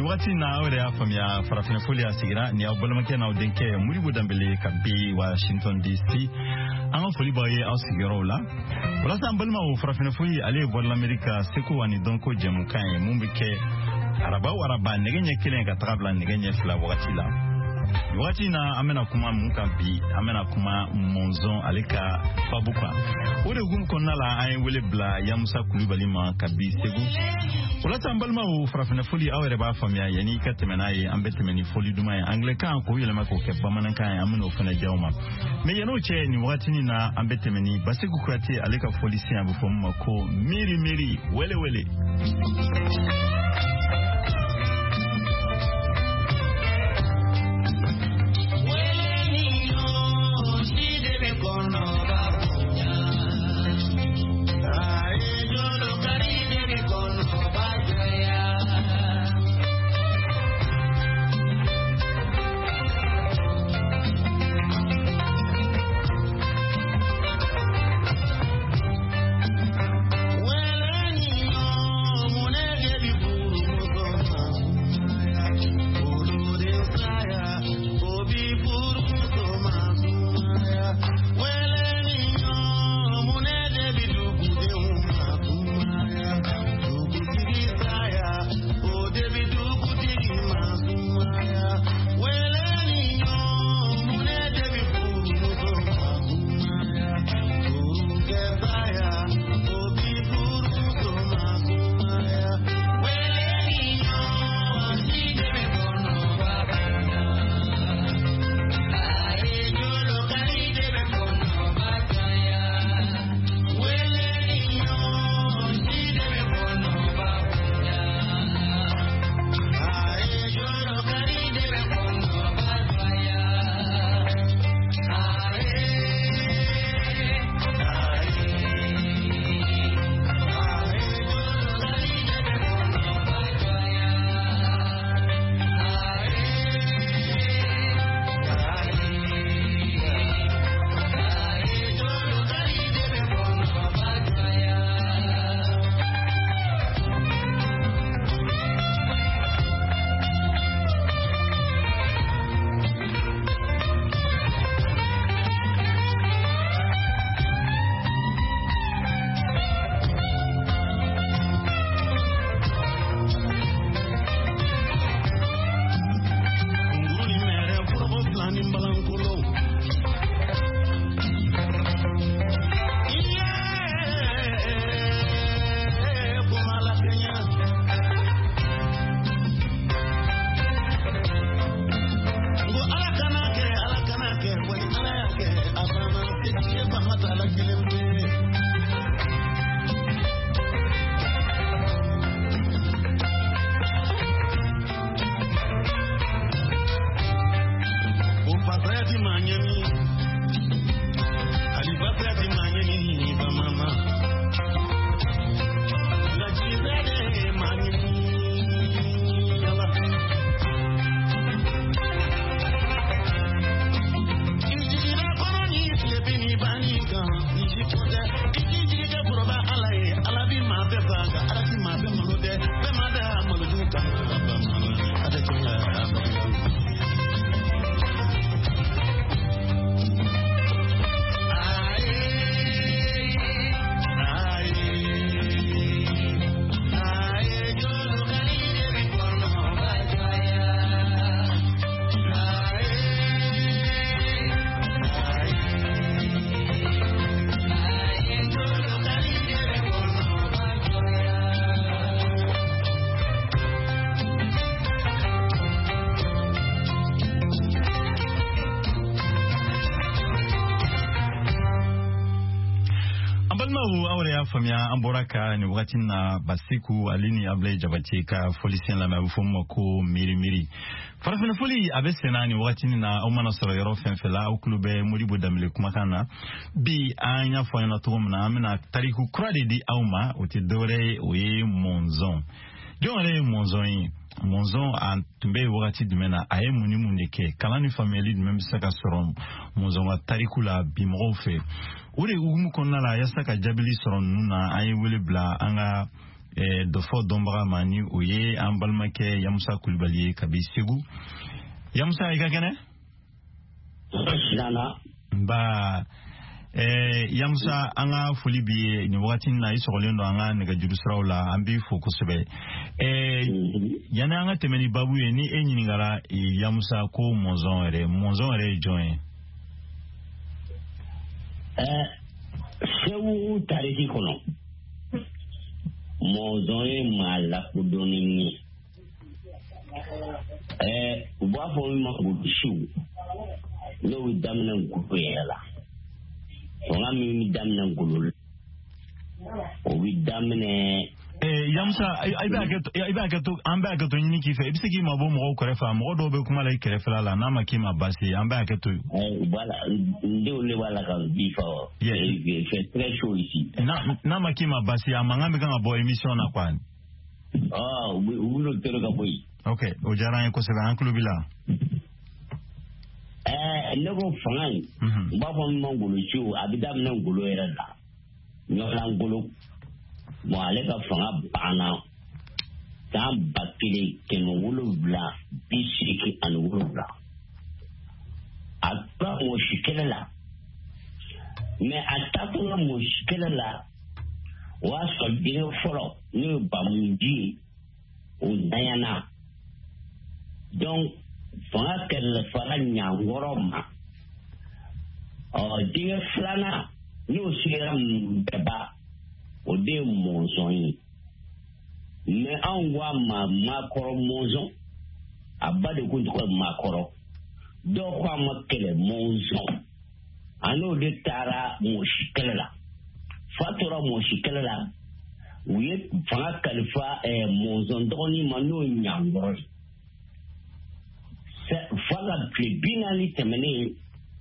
wagati na awre ya famia farafina folia sigira ni abolama na udenke Modibo Dembélé kabi Washington DC an foli baye aw sigiro la wala san balma wo farafina foli ale bolla America seko wani donko jemukan mumbike araba negenye kilen ka tabla negenye fla wagati la wagati na amena kuma mukabi amena kuma monzon aleka fabuka ore gum konnala ay wele bla ya Musa Kulibali ma kabi segu wala tambalma wo farafina foli awre ba famia yani katemenaye ambetemeni foli duma ya anglican ko yele mako ke bamanan kan amno fana jawma me yano che ni wagati ni na ambetemeni basigu kurati aleka foli si abu fomma ko miri wele famia amboraka ni wakati na basiku alini able jabati ka folisien la mabufumo ko miri farafina foli abesena ni wakati na umana soro yoro fenfela uklube Modibo Dembélé kumakana bi anya fo na to mna amena tariku krade di auma otidore oye monzon jore monzon an tumbe wakati dimena aye muni muneke kalani family di memsaka sorom monzon wa tariku la bimofe ure ugumu konna la yasaka jabili soron nuna aye wele bla anga dofo dombaga mani oye an balmakɛ Yamusa Kulibali kabi Segu. Yamusa ika kene? Ba Yamusa anga foli bi ni wagati na isogolen do anga nega jurusraw la an bi fo kosɛbɛ. Yana anga temeni babu ye ni ɲiningara Yamusa ko monzon yɛrɛ jɔn ye? Segu tariki kɔnɔ monzon ye maa lakodɔnnen ye. U b'a fɔ min ma ko bisiw n'o bɛ daminɛ ngolo yɛrɛ la. Fanga min bɛ daminɛ ngolo la o bɛ daminɛ. Yamusa i b'a kɛ to an b'a kɛ to ɲini k'i fɛ i bɛ se k'i mabɔ mɔgɔw kɛrɛfɛ mɔgɔ dɔw bɛ kuma la i kɛrɛfɛla la n'a ma k'i ma basi an b'a kɛ to yen. Voilà n denw de b'a la ka bi fɔ. C'est très chaud ici. N'a ma k'i ma basi a mankan bɛ kan ka bɔ émission na quoi. U b'o tɔɔrɔ ka bɔ yen. Ok o diyara an ye kosɛbɛ an tulo b'i la. Ne ko fanga in u b'a fɔ min ma ngolociw a bɛ daminɛ ngolo yɛrɛ la ɲɔgɔnna ngolo bon ale ka fanga banna san 1787 a tora mɔsi kɛlɛ la mais a taatɔla mɔsi kɛlɛ la o y'a sɔrɔ denkɛ fɔlɔ n'o ye Bamuji ye o danyana donc fanga kɛlɛfara Ɲankɔrɔ ma denkɛ filanan n'o sigera Bɛba o de ye Mɔnzɔn ye mais anw ko a ma Makɔrɔ Mɔnzɔn a ba de kun tɔgɔ ye Makɔrɔ dɔw ko a ma kɛlɛ Mɔnzɔn a n'o de taara mɔsi kɛlɛ la fa tora mɔsi kɛlɛ la u ye fanga kalifa Mɔnzɔn dɔgɔnin ma n'o ye Ɲankɔrɔ ye. Fala tile 40 tɛmɛnen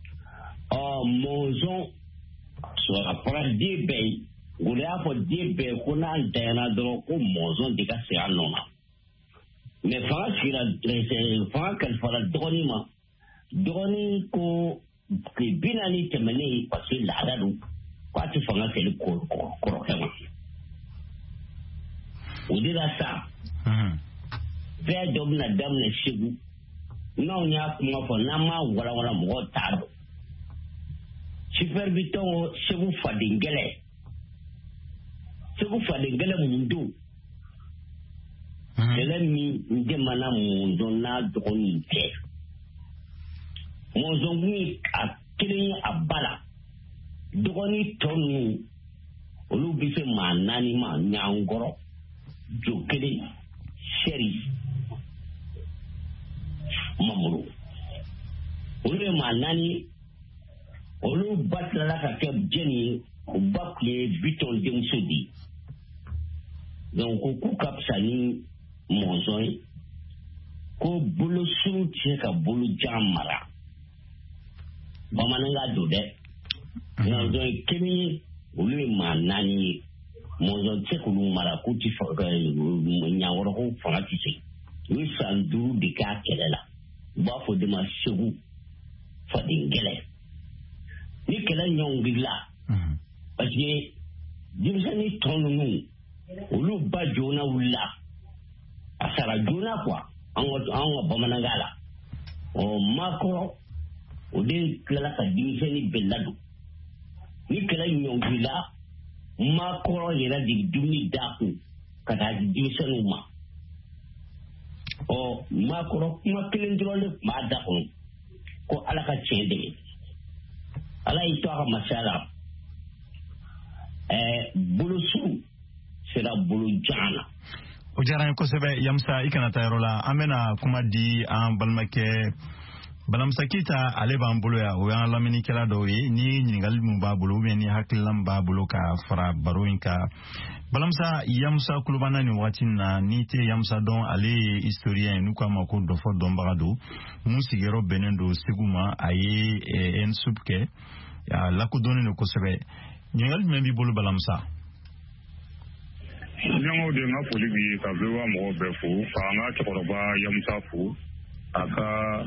Mɔnzɔn a fɔra den bɛɛ ye o de y'a fɔ den bɛɛ ko n'an dayana dɔrɔn ko Mɔnzɔn de ka segin a nɔ na mais fanga kalifara dɔgɔnin ma dɔgɔnin ko tile 40 tɛmɛnen parce que laada don k'a tɛ fanga kɛli kɔrɔkɛ ma o de la sa fɛn dɔ bɛna daminɛ Segu n'anw y'a kuma fɔ n'an m'a walawala mɔgɔw t'a dɔn superviseur Segu fadengɛlɛ mun don kɛlɛ min jamana Mɔnzɔn n'a dɔgɔnin tɛ Mɔnzɔn kun ye a kelen ye a ba la dɔgɔnin tɔ ninnu olu bɛ se maa 4 ma Ɲankɔrɔ Jokele Sɛri Mamuru olu ye maa 4 olu ba tilala ka kɛ jɛni ye u ba tun ye Bitɔn denmuso de ye donc ko k'u ka fisa ni Mɔnzɔn ye ko bolosuru tɛ se ka bolojan mara bamanankan don dɛ Mɔnzɔn ye kelen ye olu ye maa 4 ye Mɔnzɔn tɛ se k'olu mara k'u tɛ Ɲankɔrɔ ko fanga tɛ se u ye san 5 de k'a kɛlɛ la u b'a fɔ de ma Segu fadengɛlɛ ni kɛlɛ ɲɔgɔn wulila parce que denmisɛnnin tɔ ninnu olu ba joona wulila a sara joona quoi an ka bamanankan la Makɔrɔ o de tilala ka denmisɛnnin bɛɛ ladon ni kɛlɛ ɲɔgɔn wulila Makɔrɔ yɛrɛ de dumuni d'a kun ka taa di denmisɛnninw ma Makɔrɔ kuma kelen dɔrɔn de tun b'a da kɔnɔ ko Ala ka tiɲɛ dɛmɛ Ala y'i to a ka masaya la bolosuru sera bolojan na. O diyara n ye kosɛbɛ Yamusa i kana taa yɔrɔ la an bɛna kuma di an balimakɛ Balamusa Keyita ale b'an bolo yan o y'an lamɛnnikɛla dɔw ye ni ɲininkali min b'a bolo ni hakilila min b'a bolo ka fara baro in kan Balamusa Yamusa Kulibana ni waati na ni tɛ Yamusa dɔn ale ye historien ye n'u k'a ma ko dɔfɔ dɔnbaga don mun sigiyɔrɔ bɛnnen don Segu ma a ye ENSUP kɛ a lakodɔnnen don kosɛbɛ ɲininkali jumɛn b'i bolo Balamusa? Ɲɛmɔgɔw de n ka foli b'i ye ka bɛɛ mɔgɔw bɛɛ fo ka an ka cɛkɔrɔba Yamusa fo a ka